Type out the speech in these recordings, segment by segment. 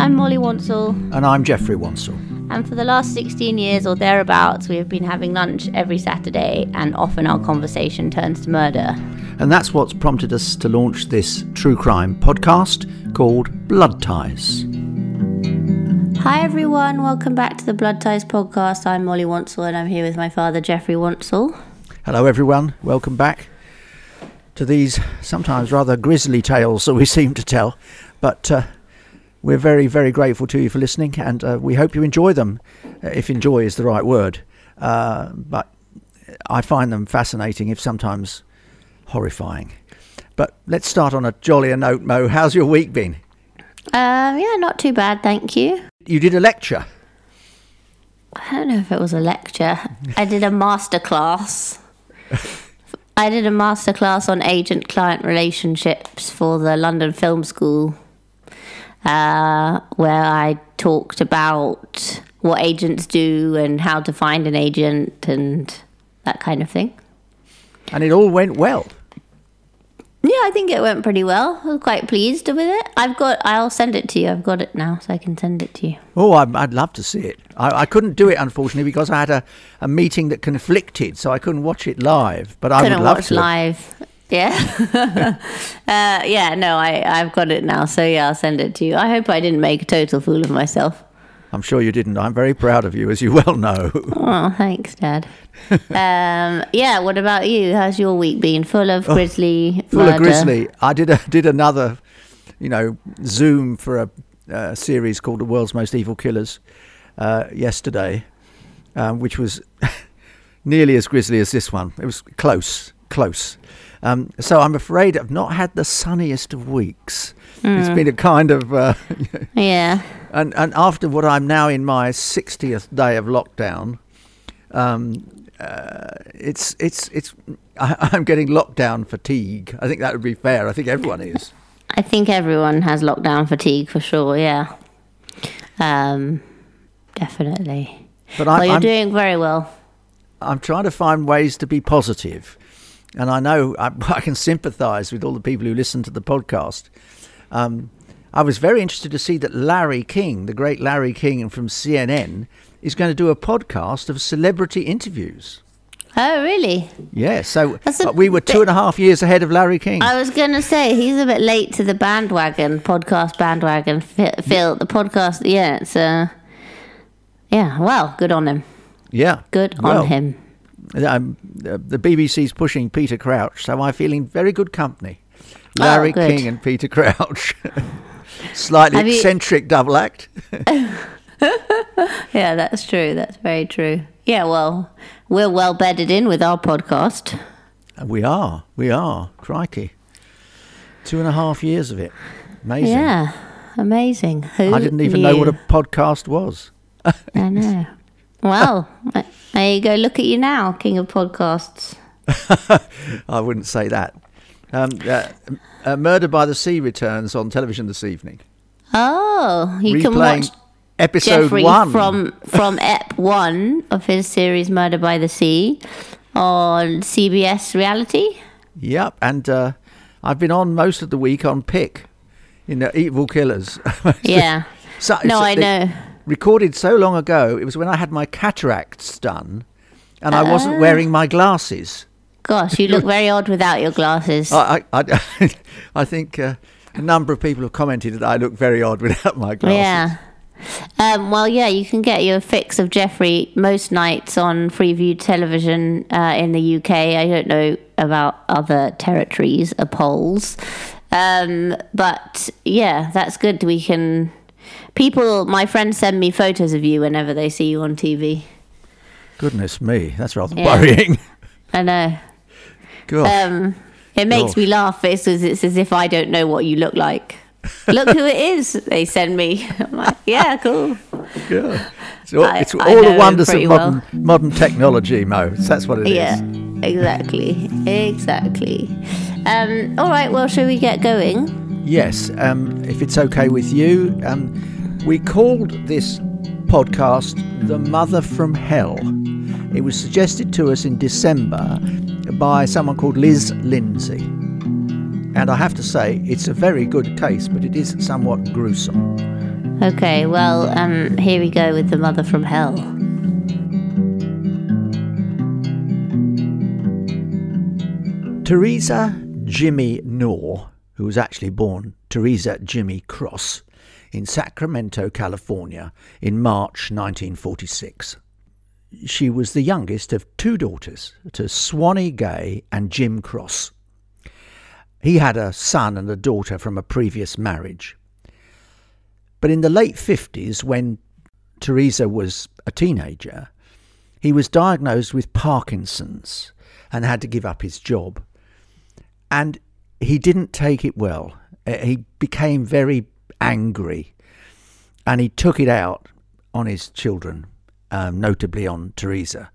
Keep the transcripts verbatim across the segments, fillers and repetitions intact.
I'm Molly Wansell. And I'm Jeffrey Wansell. And for the last sixteen years or thereabouts, we have been having lunch every Saturday, and often our conversation turns to murder. And that's what's prompted us to launch this true crime podcast called Blood Ties. Hi everyone, welcome back to the Blood Ties podcast. I'm Molly Wansell and I'm here with my father, Jeffrey Wansell. Hello everyone, welcome back to these sometimes rather grisly tales that we seem to tell. But uh, we're very, very grateful to you for listening, and uh, we hope you enjoy them, if enjoy is the right word. Uh, but I find them fascinating, if sometimes horrifying. But let's start on a jollier note, Mo. How's your week been? Um, yeah, not too bad, thank you. You did a lecture. I don't know if it was a lecture. I did a masterclass. I did a masterclass on agent-client relationships for the London Film School, uh, where I talked about what agents do and how to find an agent and that kind of thing. And it all went well. Yeah, I think it went pretty well. I was quite pleased with it. I've got. I'll send it to you. I've got it now, so I can send it to you. Oh, I'd, I'd love to see it. I, I couldn't do it, unfortunately, because I had a, a meeting that conflicted, so I couldn't watch it live. But I couldn't would love watch to. live. Yeah. uh, yeah. No, I I've got it now. So yeah, I'll send it to you. I hope I didn't make a total fool of myself. I'm sure you didn't. I'm very proud of you, as you well know. Oh, thanks, Dad. um, yeah, what about you? How's your week been? Full of grisly oh, Full murder? of grisly. I did a, did another, you know, Zoom for a, a series called The World's Most Evil Killers uh, yesterday, um, which was nearly as grisly as this one. It was close, close. Um, so I'm afraid I've not had the sunniest of weeks. Mm. It's been a kind of... Uh, yeah. And and after what I'm now in my sixtieth day of lockdown, um, uh, it's it's it's I, I'm getting lockdown fatigue. I think that would be fair. I think everyone is. I think everyone has lockdown fatigue for sure. Yeah, um, definitely. But I, well, you're I'm, doing very well. I'm trying to find ways to be positive, and I know I, I can sympathise with all the people who listen to the podcast. Um, I was very interested to see that Larry King, the great Larry King from C N N, is going to do a podcast of celebrity interviews. Oh, really? Yeah, so a we were two bit, and a half years ahead of Larry King. I was going to say, he's a bit late to the bandwagon, podcast bandwagon, Phil. The podcast, yeah, it's, uh, yeah, well, good on him. Yeah. Good well, on him. Um, the B B C's pushing Peter Crouch, so I'm feeling very good company. Larry oh, King and Peter Crouch. Slightly Have eccentric you... double act. Yeah, that's true. That's very true. Yeah, well, we're well bedded in with our podcast. We are. We are. Crikey. Two and a half years of it. Amazing. Yeah, amazing. Who I didn't even knew? know what a podcast was. I know. Well, there you go. Look at you now, king of podcasts. I wouldn't say that. Um, uh, uh, Murder by the Sea returns on television this evening. Oh, you Replaying can watch episode Jeffrey one from from Ep one of his series Murder by the Sea on C B S Reality. Yep, and uh, I've been on most of the week on Pick in the Evil Killers. Yeah. so, no, so I know. Recorded so long ago. It was when I had my cataracts done, and uh, I wasn't wearing my glasses. Gosh, you look very odd without your glasses. I I, I, I think uh, a number of people have commented that I look very odd without my glasses. Yeah. Um, well, yeah, you can get your fix of Jeffrey most nights on Freeview Television uh, in the U K. I don't know about other territories, uh, polls. Um, but, yeah, that's good. We can... People, my friends send me photos of you whenever they see you on T V. Goodness me, that's rather yeah. worrying. I know. Gosh. Um, it makes Gosh. me laugh. It's as, it's as if I don't know what you look like. Look who it is, they send me. I'm like, yeah, cool. Yeah. It's all, I, it's I all know the wonders of pretty modern, well. modern technology, Mo. That's what it yeah, is. Yeah, exactly. Exactly. Um, all right, well, shall we get going? Yes, um, if it's okay with you. Um, we called this podcast The Mother from Hell. It was suggested to us in December by someone called Liz Lindsay. And I have to say, it's a very good case, but it is somewhat gruesome. Okay, well, um, here we go with the Mother from Hell. Teresa Jimmy Knorr, who was actually born Teresa Jimmy Cross in Sacramento, California in March nineteen forty-six. She was the youngest of two daughters to Swanee Gay and Jim Cross. He had a son and a daughter from a previous marriage. But in the late fifties, when Teresa was a teenager, he was diagnosed with Parkinson's and had to give up his job. And he didn't take it well. He became very angry, and he took it out on his children, um, notably on Teresa.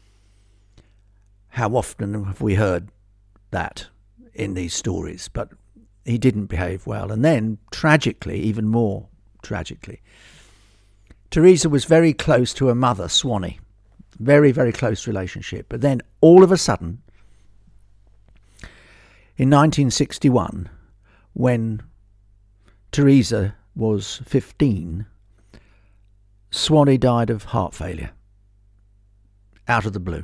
How often have we heard that in these stories? But he didn't behave well. And then, tragically, even more tragically, Teresa was very close to her mother, Swanee. Very, very close relationship. But then, all of a sudden, in nineteen sixty-one, when Teresa was fifteen, Swanee died of heart failure, out of the blue.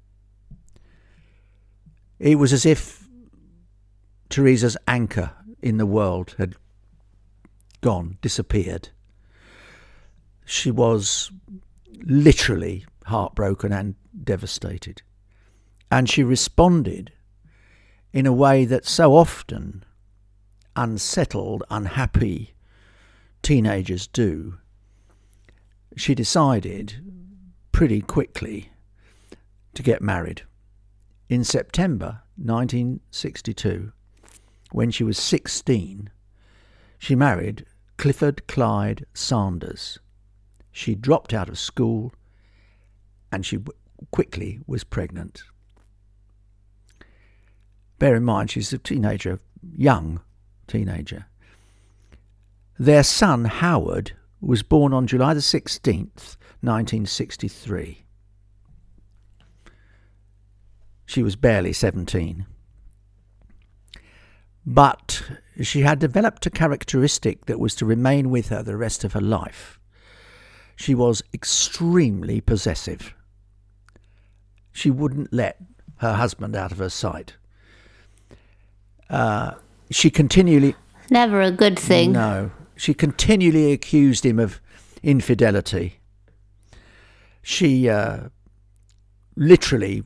It was as if Teresa's anchor in the world had gone, disappeared. She was literally heartbroken and devastated. And she responded in a way that so often unsettled, unhappy teenagers do. She decided pretty quickly to get married. In September nineteen sixty-two, when she was sixteen, she married Clifford Clyde Sanders. She dropped out of school and she quickly was pregnant. Bear in mind, she's a teenager, young teenager. Their son, Howard, was born on July the sixteenth, nineteen sixty-three. She was barely seventeen. But she had developed a characteristic that was to remain with her the rest of her life. She was extremely possessive. She wouldn't let her husband out of her sight. Uh, she continually... Never a good thing. No. She continually accused him of infidelity. She uh, literally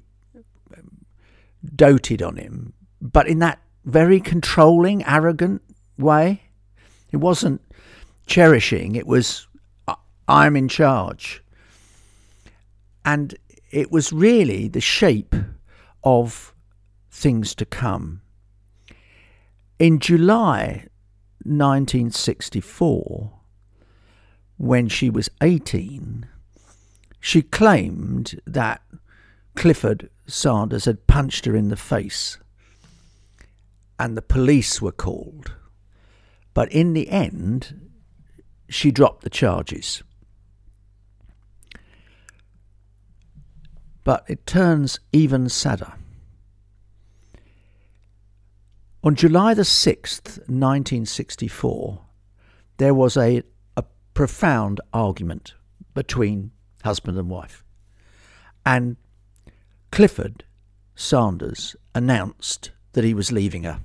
doted on him, but in that very controlling, arrogant way. It wasn't cherishing, it was, I'm in charge. And it was really the shape of things to come. In July nineteen sixty-four, when she was eighteen, she claimed that Clifford Sanders had punched her in the face, and the police were called. But in the end, she dropped the charges. But it turns even sadder. On July the sixth, nineteen sixty-four, there was a, a profound argument between husband and wife. And Clifford Sanders announced that he was leaving her.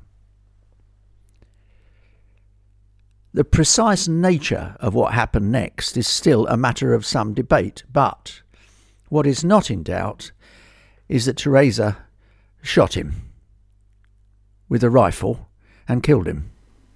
The precise nature of what happened next is still a matter of some debate, but what is not in doubt is that Teresa shot him with a rifle and killed him.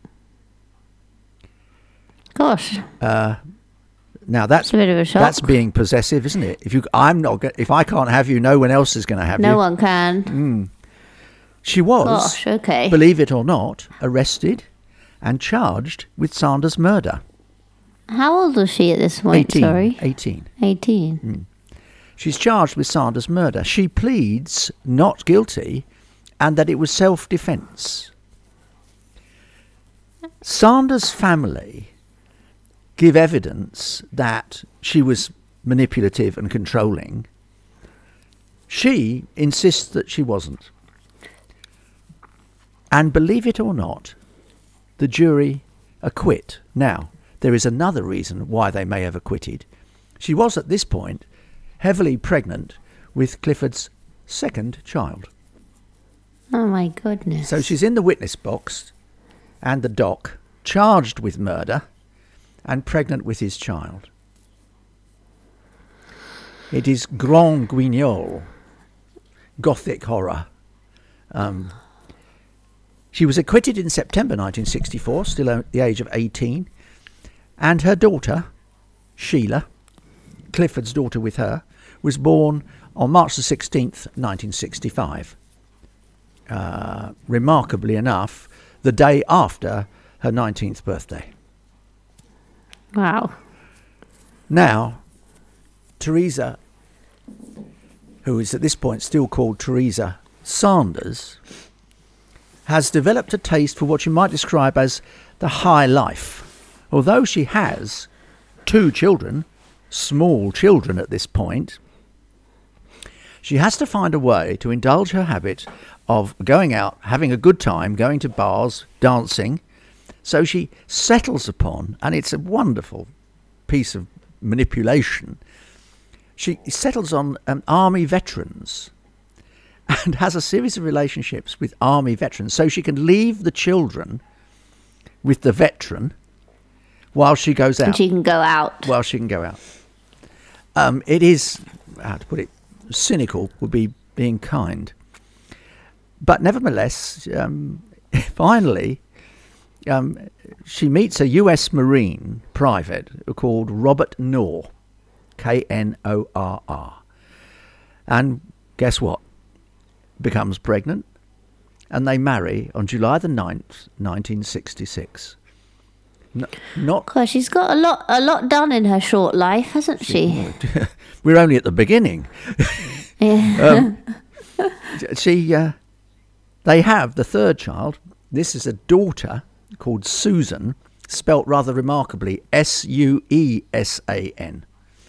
Gosh. Uh, now that's It's a bit of a shock. that's being possessive, isn't it? If you, I'm not. go- If I can't have you, no one else is going to have No you. one can. Mm. She was, Gosh, okay. believe it or not, arrested and charged with Sanders' murder. How old was she at this point? eighteen. Sorry. eighteen. eighteen. She's charged with Sanders' murder. She pleads not guilty and that it was self-defence. Sanders' family give evidence that she was manipulative and controlling. She insists that she wasn't. And believe it or not, the jury acquit. Now, there is another reason why they may have acquitted. She was at this point heavily pregnant with Clifford's second child. Oh my goodness. So she's in the witness box and the dock, charged with murder and pregnant with his child. It is Grand Guignol, Gothic horror. Um, she was acquitted in September nineteen sixty-four, still at the age of eighteen, and her daughter, Sheila, Clifford's daughter with her, was born on March the sixteenth, nineteen sixty-five. Uh, remarkably enough, the day after her nineteenth birthday. Wow. Now, Teresa, who is at this point still called Teresa Sanders, has developed a taste for what you might describe as the high life. Although she has two children, small children at this point, she has to find a way to indulge her habit of going out, having a good time, going to bars, dancing. So she settles upon, and it's a wonderful piece of manipulation, she settles on um, army veterans and has a series of relationships with army veterans so she can leave the children with the veteran while she goes out. And she can go out. While she can go out. Um, it is, how to put it, cynical would be being kind. But nevertheless, um, finally, um, she meets a U S Marine private called Robert Knorr, K N O R R. And guess what? Becomes pregnant, and they marry on July the ninth, nineteen sixty-six. No, not. Gosh, she's got a lot, a lot done in her short life, hasn't she? We're only at the beginning. Yeah. um, she, uh, they have the third child. This is a daughter called Susan, spelt rather remarkably, S U E S A N.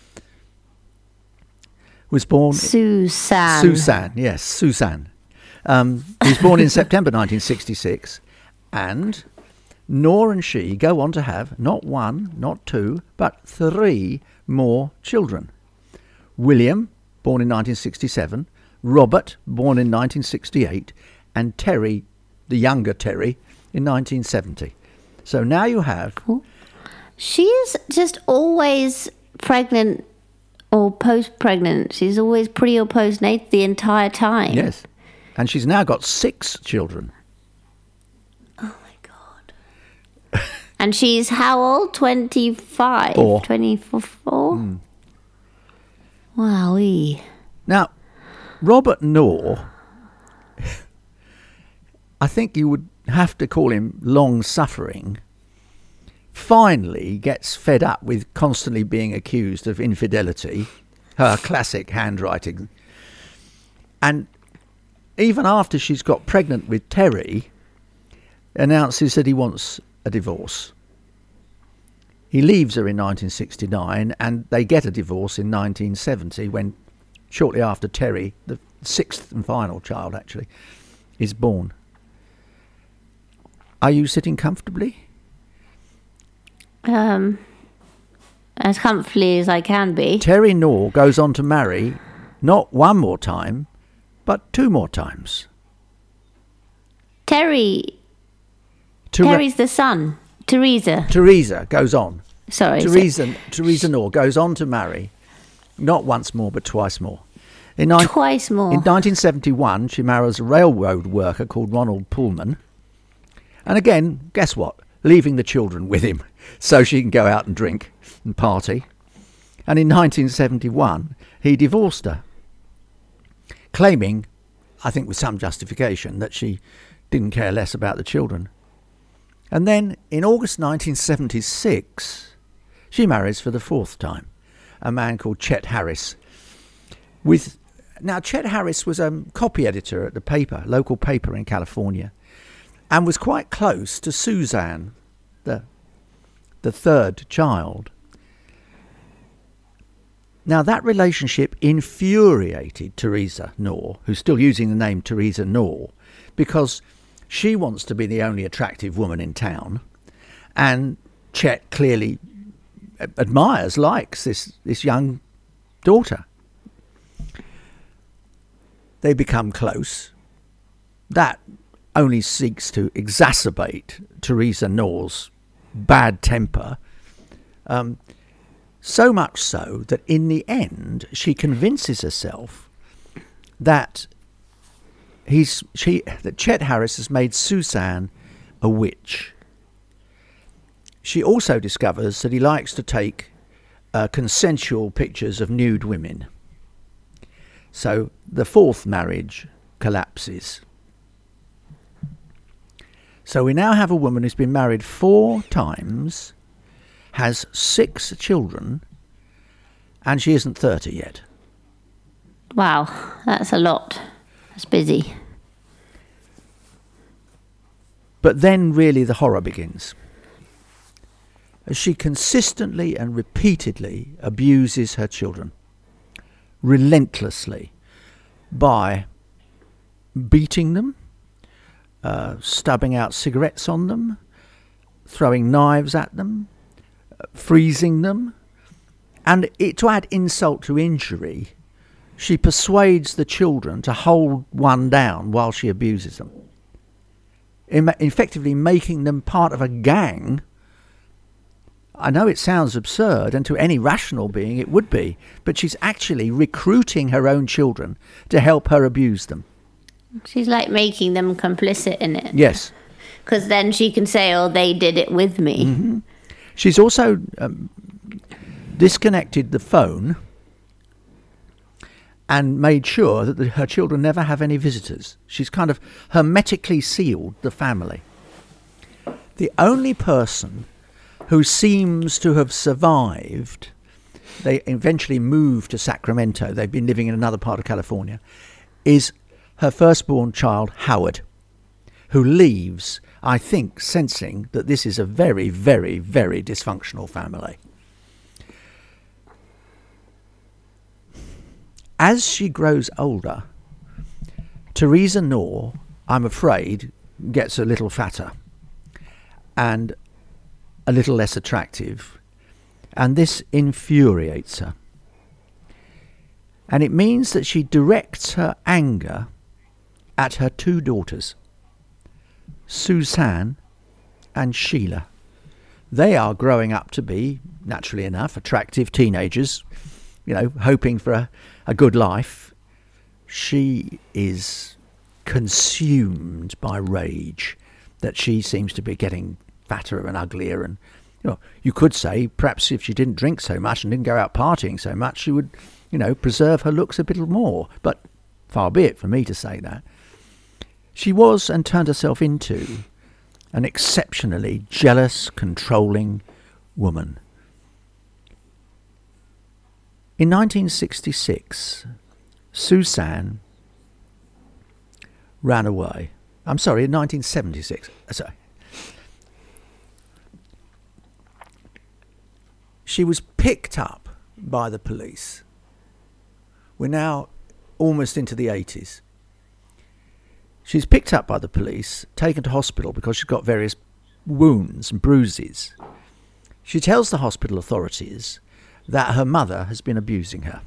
Was born Susan. Susan, yes, Susan. Um, was born in September nineteen sixty-six, and Knorr and she go on to have not one, not two, but three more children. William, born in nineteen sixty-seven, Robert, born in nineteen sixty-eight, and Terry, the younger Terry, in nineteen seventy. So now you have... She is just always pregnant or post-pregnant. She's always pre or post-natal the entire time. Yes. And she's now got six children. Oh, my God. And she's how old? twenty-five? Four. twenty-four? Mm. Wowee. Now, Robert Knorr, I think you would have to call him long-suffering, finally gets fed up with constantly being accused of infidelity, her classic handwriting. And even after she's got pregnant with Terry, announces that he wants a divorce. He leaves her in nineteen sixty-nine, and they get a divorce in nineteen seventy, when shortly after Terry, the sixth and final child actually, is born. Are you sitting comfortably? Um, as comfortably as I can be. Terry Knorr goes on to marry not one more time, but two more times. Terry. Ter- Terry's the son. Teresa. Teresa goes on. Sorry. Teresa, Teresa Knorr goes on to marry not once more, but twice more. In ni- Twice more. In nineteen seventy-one, she marries a railroad worker called Ronald Pullman. And again, guess what? Leaving the children with him so she can go out and drink and party. And in nineteen seventy-one, he divorced her, claiming, I think with some justification, that she didn't care less about the children. And then in August nineteen seventy-six, she marries for the fourth time a man called Chet Harris. With Now, Chet Harris was a copy editor at the paper, local paper in California, and was quite close to Suzanne, the, the third child. Now, that relationship infuriated Teresa Knorr, who's still using the name Teresa Knorr, because she wants to be the only attractive woman in town, and Chet clearly admires, likes this, this young daughter. They become close. That only seeks to exacerbate Teresa Knorr's bad temper. Um, so much so that in the end she convinces herself that he's she that Chet Harris has made Suzanne a witch. She also discovers that he likes to take uh, consensual pictures of nude women. So the fourth marriage collapses. So we now have a woman who's been married four times, has six children, and she isn't thirty yet. Wow, that's a lot. That's busy. But then really the horror begins. As she consistently and repeatedly abuses her children, relentlessly, by beating them, uh, stubbing out cigarettes on them, throwing knives at them, uh, freezing them, and it, to add insult to injury, she persuades the children to hold one down while she abuses them, in, effectively making them part of a gang. I know it sounds absurd, and to any rational being it would be, but she's actually recruiting her own children to help her abuse them. She's like making them complicit in it. Yes. Because then she can say, oh, they did it with me. Mm-hmm. She's also um, disconnected the phone and made sure that the, her children never have any visitors. She's kind of hermetically sealed the family. The only person who seems to have survived, they eventually moved to Sacramento, they've been living in another part of California, is her firstborn child, Howard, who leaves, I think, sensing that this is a very, very, very dysfunctional family. As she grows older, Teresa Knorr, I'm afraid, gets a little fatter and a little less attractive, and this infuriates her. And it means that she directs her anger at her two daughters, Suzanne and Sheila. They are growing up to be, naturally enough, attractive teenagers, you know, hoping for a, a good life. She is consumed by rage that she seems to be getting fatter and uglier, and you know, you could say perhaps if she didn't drink so much and didn't go out partying so much, she would, you know, preserve her looks a bit more. But far be it for me to say that. She was and turned herself into an exceptionally jealous, controlling woman. In nineteen sixty-six, Suzanne ran away. I'm sorry, in nineteen seventy-six. Sorry. She was picked up by the police. We're now almost into the eighties. She's picked up by the police, taken to hospital because she's got various wounds and bruises. She tells the hospital authorities that her mother has been abusing her.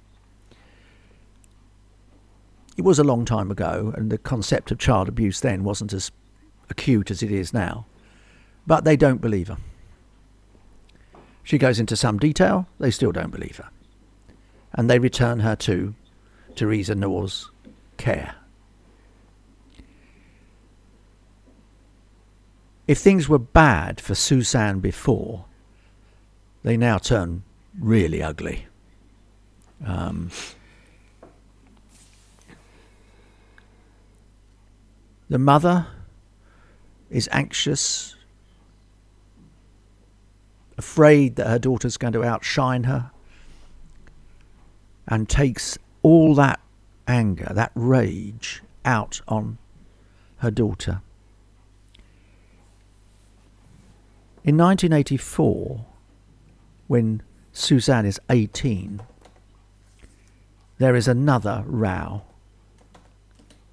It was a long time ago, and the concept of child abuse then wasn't as acute as it is now. But they don't believe her. She goes into some detail, they still don't believe her. And they return her to Teresa Knorr's care. If things were bad for Suzanne before, they now turn really ugly. Um, the mother is anxious, afraid that her daughter's going to outshine her, and takes all that anger, that rage, out on her daughter. In nineteen eighty-four, when Suzanne is eighteen, there is another row.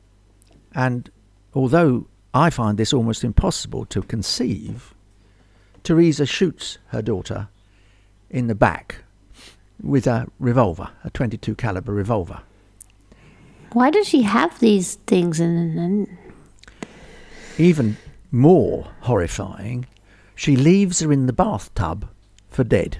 And although I find this almost impossible to conceive, Teresa shoots her daughter in the back with a revolver, a twenty-two caliber revolver. Why does she have these things in? in Even more horrifying, she leaves her in the bathtub for dead.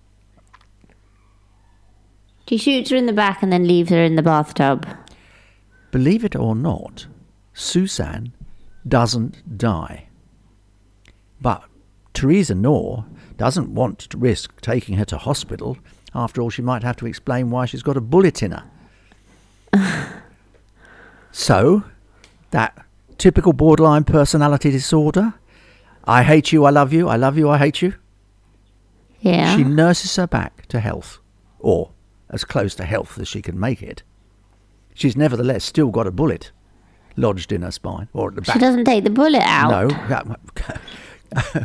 She shoots her in the back and then leaves her in the bathtub. Believe it or not, Susan doesn't die. But Teresa Knorr doesn't want to risk taking her to hospital. After all, she might have to explain why she's got a bullet in her. So, that typical borderline personality disorder, I hate you, I love you, I love you, I hate you. Yeah. She nurses her back to health, or as close to health as she can make it. She's nevertheless still got a bullet lodged in her spine, or at the back. She doesn't take the bullet out. No.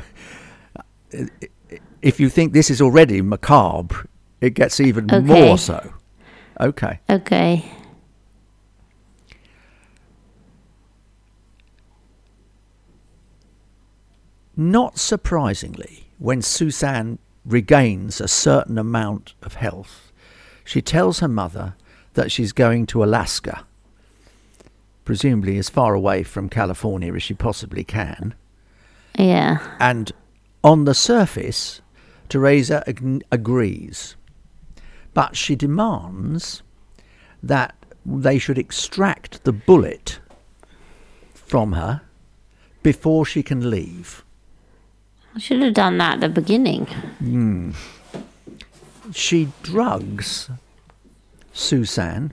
If you think this is already macabre, it gets even Okay. more so. Okay. Okay. Not surprisingly, when Susan regains a certain amount of health, she tells her mother that she's going to Alaska, presumably as far away from California as she possibly can. Yeah. And on the surface, Teresa ag- agrees. But she demands that they should extract the bullet from her before she can leave. I should have done that at the beginning. Mm. She drugs Susan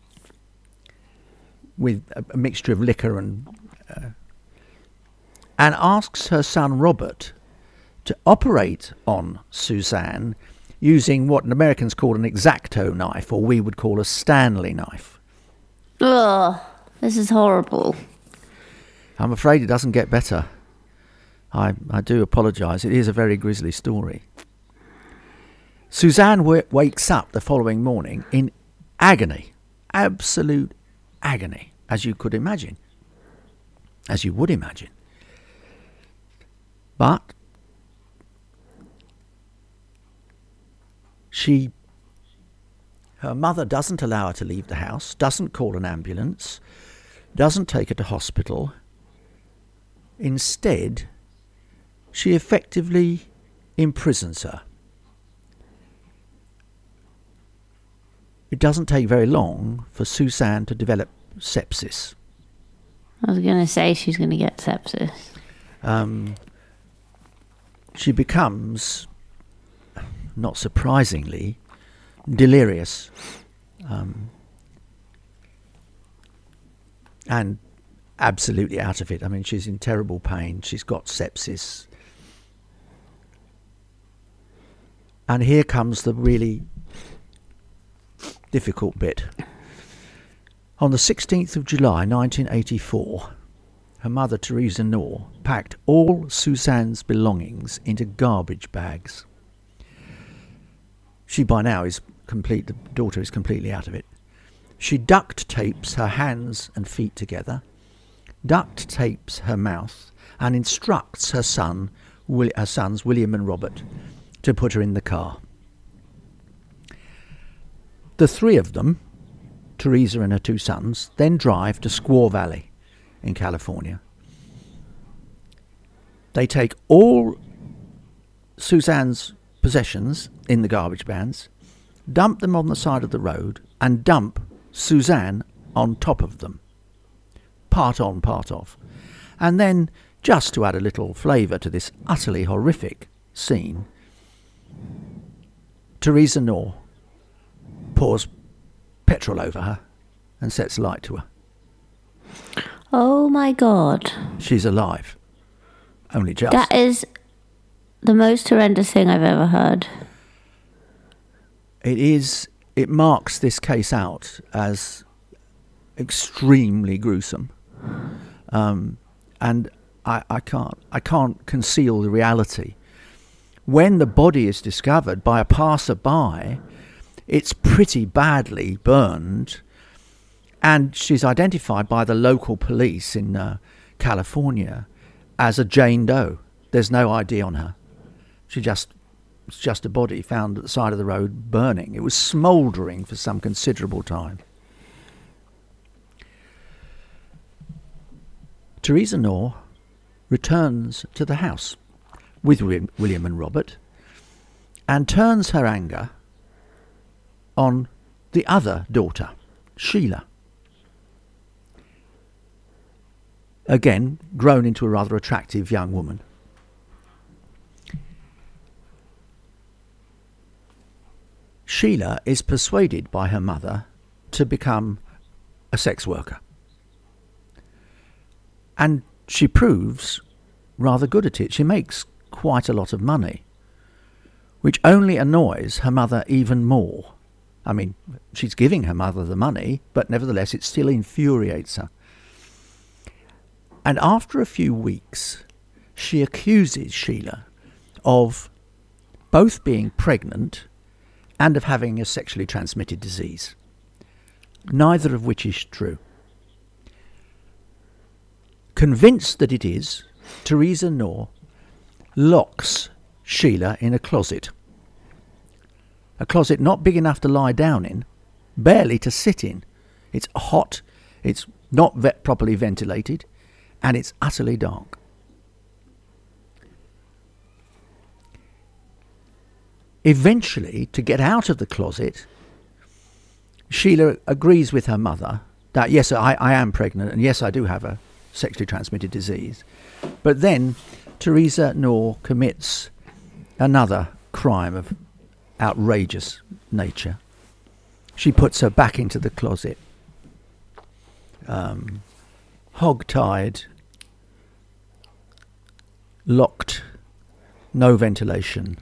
with a, a mixture of liquor and uh, and asks her son Robert to operate on Susan using what Americans call an X-Acto knife, or we would call a Stanley knife. Ugh, this is horrible. I'm afraid it doesn't get better. I, I do apologise. It is a very grisly story. Suzanne w- wakes up the following morning in agony, absolute agony, as you could imagine, as you would imagine. But she, her mother doesn't allow her to leave the house, doesn't call an ambulance, doesn't take her to hospital. Instead, she effectively imprisons her. It doesn't take very long for Susan to develop sepsis. I was going to say she's going to get sepsis. Um, she becomes, not surprisingly, delirious. Um, and absolutely out of it. I mean, she's in terrible pain. She's got sepsis. And here comes the really difficult bit. On the sixteenth of July nineteen eighty-four, her mother Teresa Knorr packed all Susan's belongings into garbage bags. She by now is complete, the daughter is completely out of it. She duct tapes her hands and feet together, duct tapes her mouth, and instructs her son, her sons William and Robert, to put her in the car. The three of them, Teresa and her two sons, then drive to Squaw Valley in California. They take all Suzanne's possessions in the garbage vans, dump them on the side of the road, and dump Suzanne on top of them. Part on, part off. And then, just to add a little flavour to this utterly horrific scene, Teresa Knorr pours petrol over her and sets light to her. Oh my God. She's alive. Only just. That is the most horrendous thing I've ever heard. It is, it marks this case out as extremely gruesome. Um, and I, I can't, I can't conceal the reality. When the body is discovered by a passerby, it's pretty badly burned, and she's identified by the local police in uh, California as a Jane Doe. There's no I D on her She just it's just a body found at the side of the road burning. It was smouldering for some considerable time. Teresa Knorr returns to the house with William and Robert and turns her anger on the other daughter, Sheila. Again, grown into a rather attractive young woman. Sheila is persuaded by her mother to become a sex worker. And she proves rather good at it. She makes quite a lot of money, which only annoys her mother even more. I mean, she's giving her mother the money, but nevertheless it still infuriates her. And after a few weeks, she accuses Sheila of both being pregnant and of having a sexually transmitted disease, neither of which is true. Convinced that it is, Teresa Knorr locks Sheila in a closet. A closet not big enough to lie down in, barely to sit in. It's hot, it's not ve- properly ventilated, and it's utterly dark. Eventually, to get out of the closet, Sheila agrees with her mother that, yes, I, I am pregnant, and yes, I do have a sexually transmitted disease. But then Teresa Knorr commits another crime of outrageous nature. She puts her back into the closet, um, hog-tied, locked, no ventilation.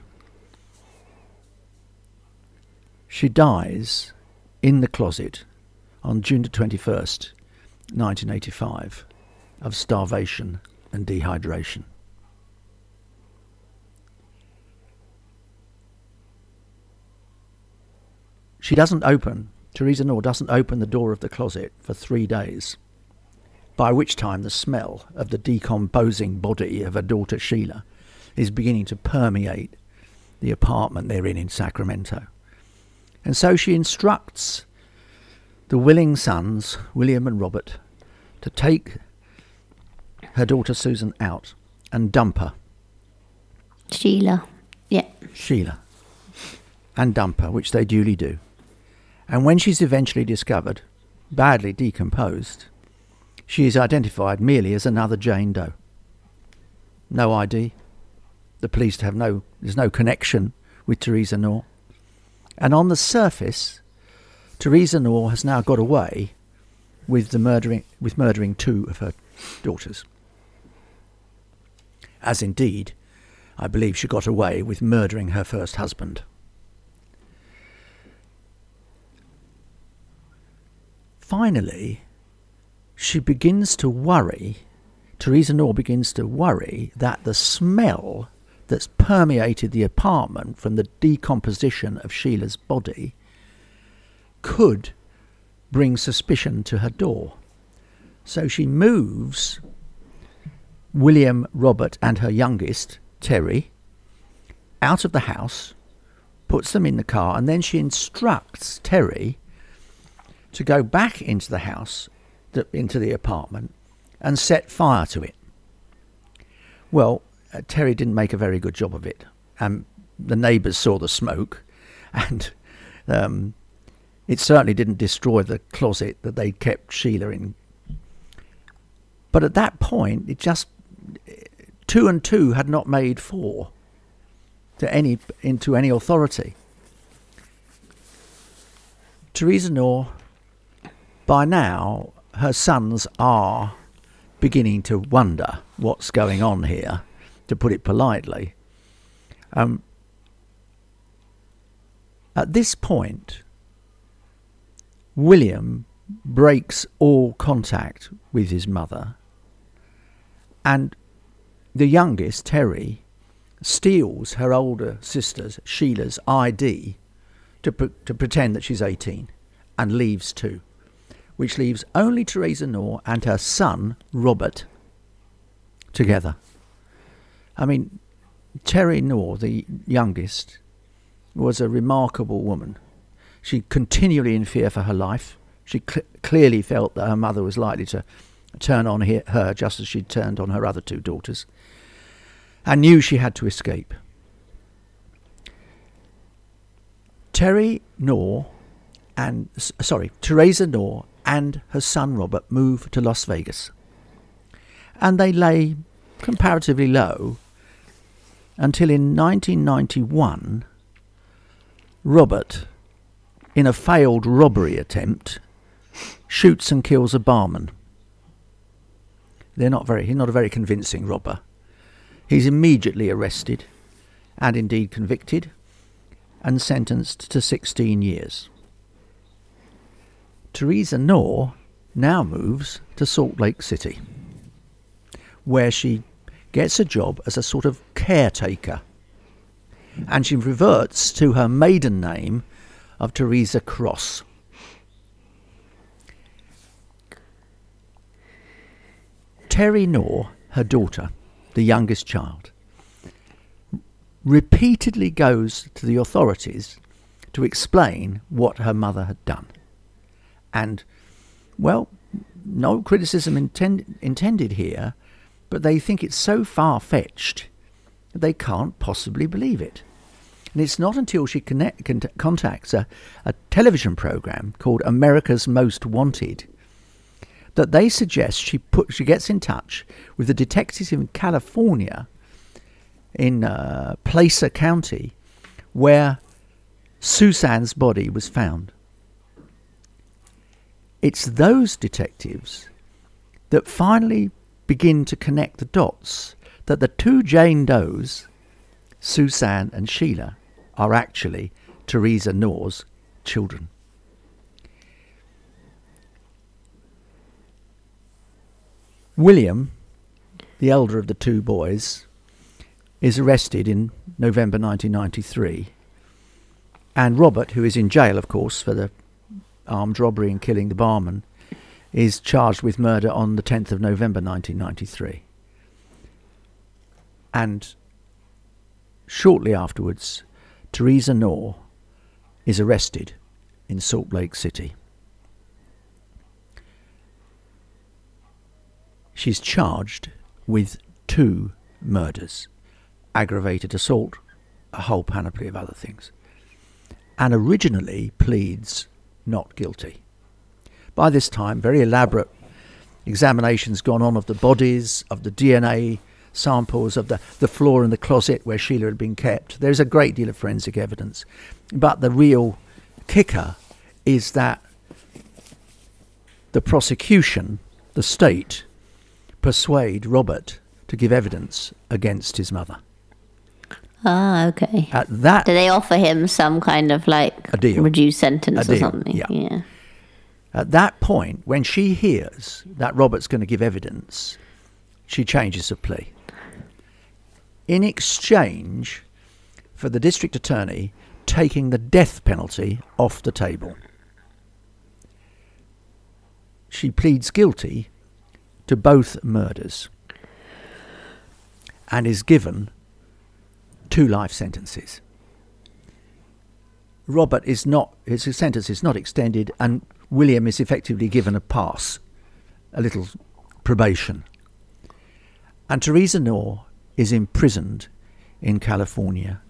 She dies in the closet on June the twenty-first, nineteen eighty-five, of starvation and dehydration. She doesn't open, Teresa Knorr doesn't open the door of the closet for three days, by which time the smell of the decomposing body of her daughter Sheila is beginning to permeate the apartment they're in in Sacramento. And so she instructs the willing sons, William and Robert, to take her daughter Susan out and dump her. Sheila. Yeah. Sheila. And dump her, which they duly do. And when she's eventually discovered, badly decomposed, she is identified merely as another Jane Doe. No I D. The police have no, there's no connection with Teresa Knorr. And on the surface, Teresa Knorr has now got away with the murdering with murdering two of her daughters. As indeed, I believe she got away with murdering her first husband. Finally, she begins to worry, Teresa Knorr begins to worry that the smell that's permeated the apartment from the decomposition of Sheila's body could bring suspicion to her door. So she moves William, Robert and her youngest, Terry, out of the house, puts them in the car, and then she instructs Terry to go back into the house, into the apartment, and set fire to it. Well, uh, Terry didn't make a very good job of it. Um, the neighbours saw the smoke, and um, it certainly didn't destroy the closet that they kept Sheila in. But at that point, it just two and two had not made four to any into any authority. Teresa Knorr, by now, her sons are beginning to wonder what's going on here, to put it politely. Um, at this point, William breaks all contact with his mother, and the youngest, Terry, steals her older sister's, Sheila's, I D to, pre- to pretend that she's eighteen, and leaves too, which leaves only Teresa Knorr and her son, Robert, together. I mean, Terry Knorr, the youngest, was a remarkable woman. She continually in fear for her life. She cl- clearly felt that her mother was likely to turn on he- her just as she'd turned on her other two daughters, and knew she had to escape. Terry Knorr and, sorry, Teresa Knorr and her son Robert moved to Las Vegas. And they lay comparatively low until in nineteen ninety-one, Robert, in a failed robbery attempt, shoots and kills a barman. They're not very, he's not a very convincing robber. He's immediately arrested and indeed convicted and sentenced to sixteen years. Teresa Knorr now moves to Salt Lake City, where she gets a job as a sort of caretaker, and she reverts to her maiden name of Teresa Cross. Terry Knorr, her daughter, the youngest child, repeatedly goes to the authorities to explain what her mother had done. And, well, no criticism intend- intended here, but they think it's so far-fetched that they can't possibly believe it. And it's not until she connect, con- contacts a, a television program called America's Most Wanted that they suggest she put she gets in touch with the detectives in California, in uh, Placer County, where Susan's body was found. It's those detectives that finally begin to connect the dots that the two Jane Does, Susan and Sheila, are actually Teresa Knorr's children. William, the elder of the two boys, is arrested in November nineteen ninety-three, and Robert, who is in jail, of course, for the armed robbery and killing the barman, is charged with murder on the tenth of November nineteen ninety-three. And shortly afterwards, Teresa Knorr is arrested in Salt Lake City. She's charged with two murders, aggravated assault, a whole panoply of other things, and originally pleads not guilty. By this time, very elaborate examinations gone on of the bodies, of the D N A samples, of the, the floor in the closet where Sheila had been kept. There's a great deal of forensic evidence. But the real kicker is that the prosecution, the state, persuade Robert to give evidence against his mother. Ah, okay. At that, Do they offer him some kind of like A deal. reduced sentence A or deal, something? yeah. yeah. At that point, when she hears that Robert's going to give evidence, she changes her plea. In exchange for the district attorney taking the death penalty off the table, she pleads guilty to both murders and is given two life sentences. Robert is not, his sentence is not extended, and William is effectively given a pass, a little probation. And Teresa Knorr is imprisoned in California,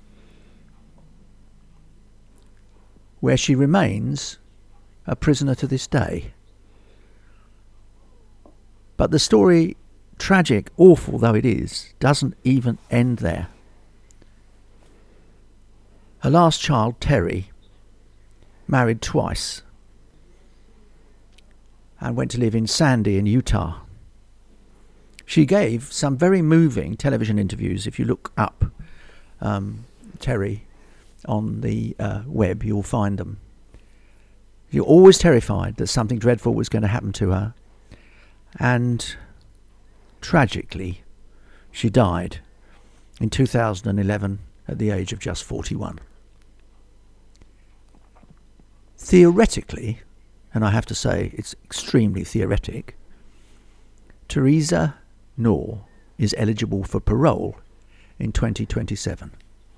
where she remains a prisoner to this day. But the story, tragic, awful though it is, doesn't even end there. Her last child, Terry, married twice and went to live in Sandy in Utah. She gave some very moving television interviews. If you look up um, Terry on the uh, web, you'll find them. You're always terrified that something dreadful was going to happen to her. And tragically, she died in two thousand eleven at the age of just forty-one. Theoretically, and I have to say it's extremely theoretic, Teresa Knorr is eligible for parole in twenty twenty-seven.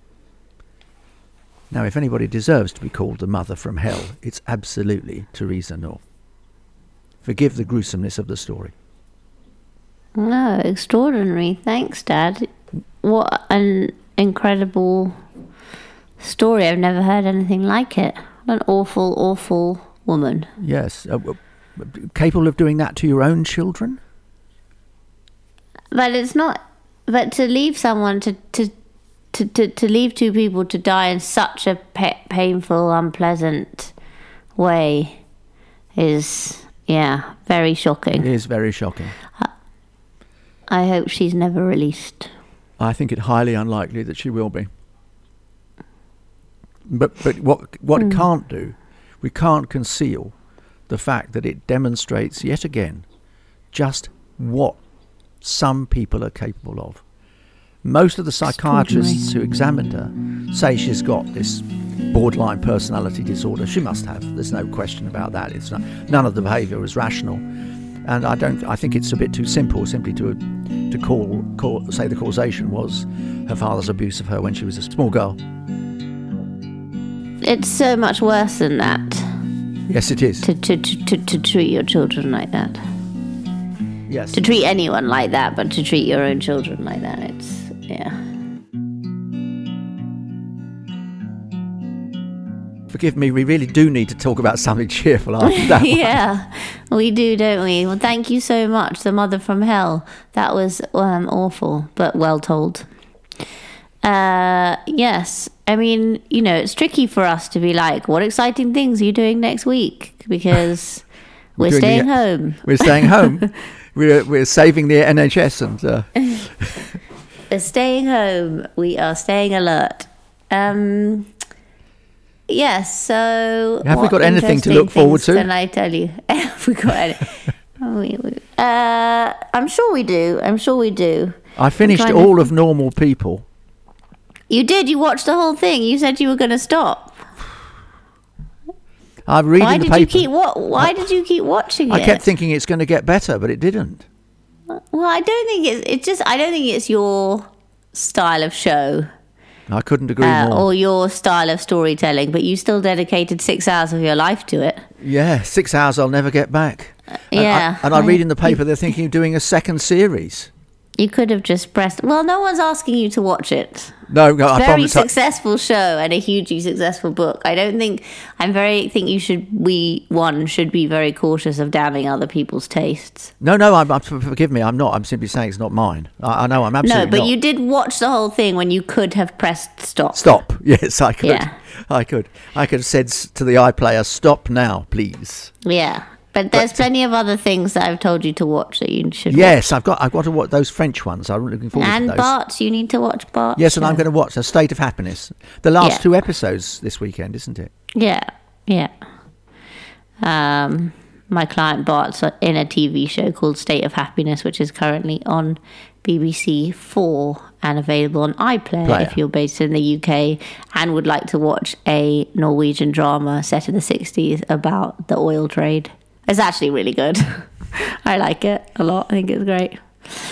Now, if anybody deserves to be called the mother from hell, it's absolutely Theresa North. Forgive the gruesomeness of the story. No, extraordinary. Thanks, Dad. What an incredible story. I've never heard anything like it. What an awful, awful woman. Yes. Uh, capable of doing that to your own children? But it's not... But to leave someone to... to To, to, to leave two people to die in such a pa- painful, unpleasant way is, yeah, very shocking. It is very shocking. I, I hope she's never released. I think it highly unlikely that she will be. But but what what mm. it can't do, we can't conceal the fact that it demonstrates yet again just what some people are capable of. Most of the psychiatrists who examined her say she's got this borderline personality disorder. She must have. There's no question about that. It's not, none of the behaviour was rational, and I don't. I think it's a bit too simple simply to to call, call say the causation was her father's abuse of her when she was a small girl. It's so much worse than that. Yes, it is. To to to to, to treat your children like that. Yes. To treat anyone like that, but to treat your own children like that, it's. Yeah. Forgive me, we really do need to talk about something cheerful after that. Yeah, we do, don't we? Well, thank you so much, The Mother from Hell. That was um, awful, but well told. Uh, yes, I mean, you know, it's tricky for us to be like, what exciting things are you doing next week? Because we're, we're staying the, home. We're staying home. we're, we're saving the N H S and... Uh... We're staying home. We are staying alert. Um, yes, so... Have we got anything to look forward to? Can I tell you? Have we got any? we, we, uh, I'm sure we do. I'm sure we do. I finished all to... of Normal People. You did? You watched the whole thing? You said you were going to stop. I'm reading why the did paper. You keep, what, why I, did you keep watching I it? I kept thinking it's going to get better, but it didn't. Well, I don't think it's. It's just. I don't think it's your style of show. I couldn't agree uh, more. Or your style of storytelling, but you still dedicated six hours of your life to it. Yeah, six hours I'll never get back. Uh, yeah, and I, and I read in the paper they're thinking of doing a second series. You could have just pressed. Well, no one's asking you to watch it. No, no, I very promise. Successful show and a hugely successful book. I don't think. I'm very. Think you should. We one should be very cautious of damning other people's tastes. No, no. I'm, I'm forgive me. I'm not. I'm simply saying it's not mine. I, I know. I'm absolutely no. But not. You did watch the whole thing when you could have pressed stop. Stop. Yes, I could. Yeah. I could. I could have said to the iPlayer, "Stop now, please." Yeah. But there's but, plenty of other things that I've told you to watch that you should yes, watch. I've got I've got to watch those French ones. I'm looking forward and to those. And Bart, you need to watch Bart. Yes, and I'm going to watch A State of Happiness. The last yeah. two episodes this weekend, isn't it? Yeah, yeah. Um, my client Bart's in a T V show called State of Happiness, which is currently on B B C Four and available on iPlayer Player. If you're based in the U K and would like to watch a Norwegian drama set in the sixties about the oil trade. It's actually really good. I like it a lot. I think it's great.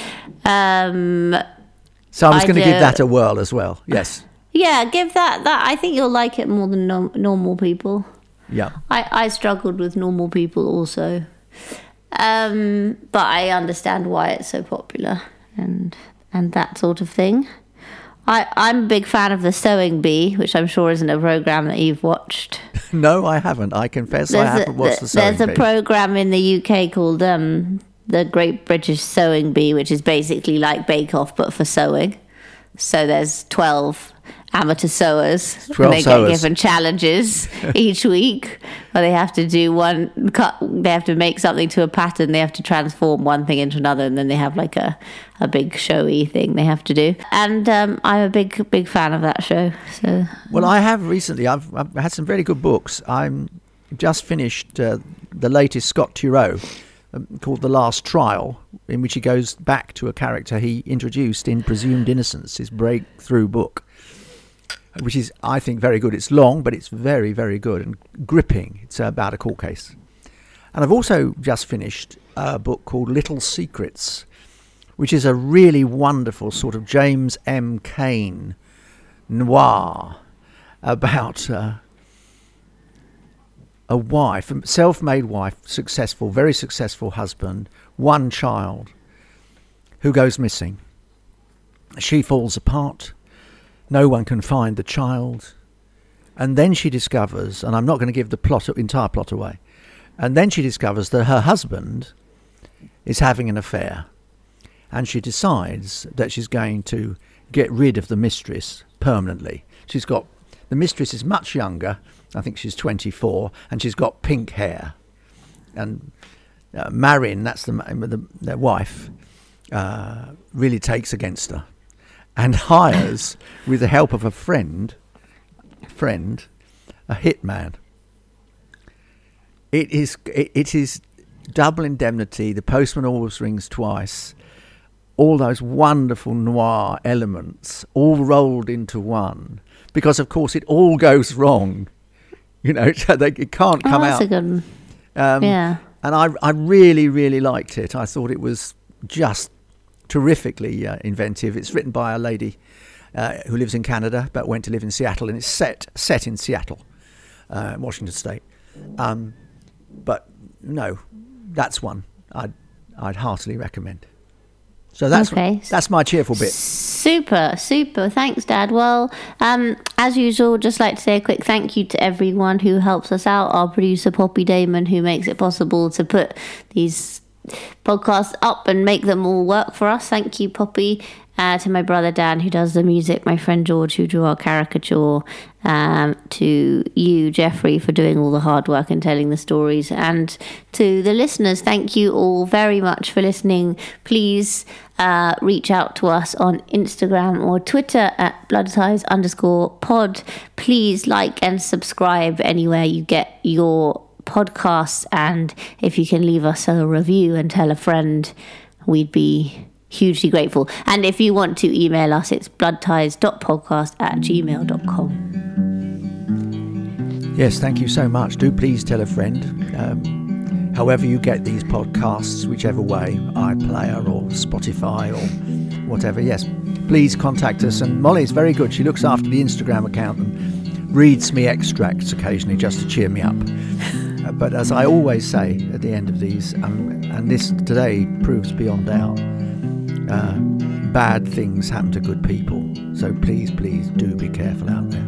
Um, so I was going to give that a whirl as well. Yes. Yeah, give that that. I think you'll like it more than no, Normal People. Yeah. I, I struggled with Normal People also, um, but I understand why it's so popular and and that sort of thing. I, I'm a big fan of The Sewing Bee, which I'm sure isn't a program that you've watched. No, I haven't. I confess there's I haven't a, watched The Sewing Bee. There's a Bee. program in the U K called um, The Great British Sewing Bee, which is basically like Bake Off but for sewing. So there's twelve amateur sewers, and they sewers. get given challenges each week where they have to do one cut, they have to make something to a pattern, they have to transform one thing into another, and then they have like a, a big showy thing they have to do. And um, I'm a big big fan of that show. So well, I have recently I've, I've had some very good books. I'm just finished uh, the latest Scott Turow um, called The Last Trial, in which he goes back to a character he introduced in Presumed Innocence, his breakthrough book, which is, I think, very good. It's long, but it's very, very good and gripping. It's about a court case. And I've also just finished a book called Little Secrets, which is a really wonderful sort of James M. Cain noir about uh, a wife, a self-made wife, successful, very successful husband, one child, who goes missing. She falls apart. No one can find the child. And then she discovers, and I'm not going to give the plot, entire plot away, and then she discovers that her husband is having an affair. And she decides that she's going to get rid of the mistress permanently. She's got, the mistress is much younger, I think she's twenty-four, and she's got pink hair. And uh, Marin, that's the, the their wife, uh, really takes against her and hires, with the help of a friend, friend, a hitman. It is it, it is Double Indemnity, The Postman Always Rings Twice, all those wonderful noir elements all rolled into one, because of course it all goes wrong, you know. They, it can't come oh, that's out. a good one. Um, yeah, and I I really really liked it. I thought it was just terrifically uh, inventive. It's written by a lady uh, who lives in Canada but went to live in Seattle, and it's set set in Seattle, uh, Washington State. Um, but no, that's one I'd I'd heartily recommend. So that's okay. that's my cheerful bit. Super, super. Thanks, Dad. Well, um, as usual, just like to say a quick thank you to everyone who helps us out. Our producer, Poppy Damon, who makes it possible to put these podcasts up and make them all work for us. Thank you, Poppy. Uh, to my brother Dan, who does the music, my friend George, who drew our caricature, um, to you, Jeffrey, for doing all the hard work and telling the stories, and to the listeners, thank you all very much for listening. Please uh, reach out to us on Instagram or Twitter at bloodties underscore pod. Please like and subscribe anywhere you get your podcasts, and if you can leave us a review and tell a friend, we'd be hugely grateful. And if you want to email us, it's bloodties dot podcast at gmail dot com. Yes, thank you so much. Do please tell a friend. Um, however you get these podcasts, whichever way, iPlayer or Spotify or whatever, yes, please contact us. And Molly's very good. She looks after the Instagram account and reads me extracts occasionally just to cheer me up. uh, but as I always say at the end of these, um, and this today proves beyond doubt, Uh, bad things happen to good people. So please, please do be careful out there.